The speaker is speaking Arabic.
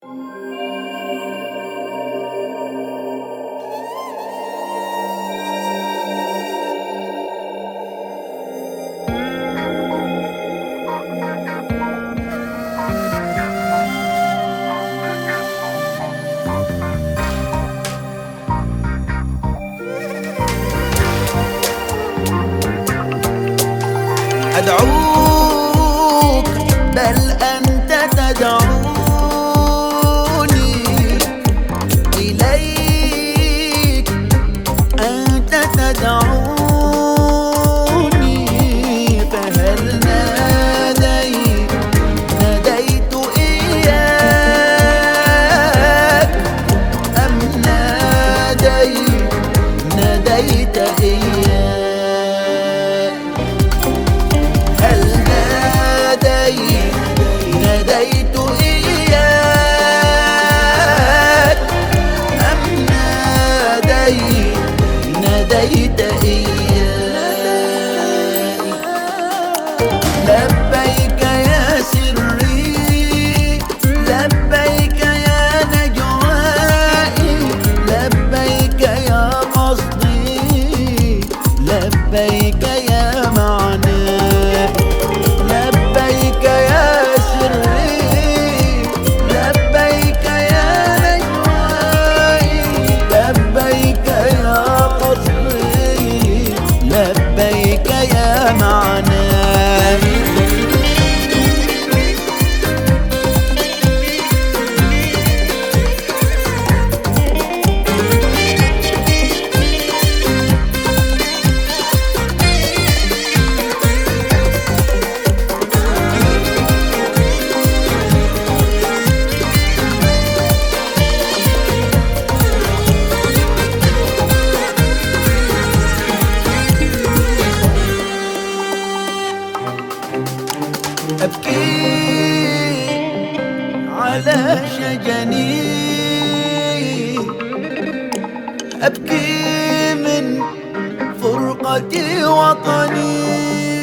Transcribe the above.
أدعوك بل أنت تدعوني إليك، أنت تدعوني. فهل ناديت إياك أم ناديت إياك؟ ناديت إياك أم ناديت إياك؟ لبيك يا سري، لبيك يا نجوائي، لبيك يا قصدي، لبيك يا معناي، لبيك يا سري، لبيك يا نجوائي، لبيك يا قصدي، لبيك يا معناي. أبكي على شجني، أبكي من فرقة وطني.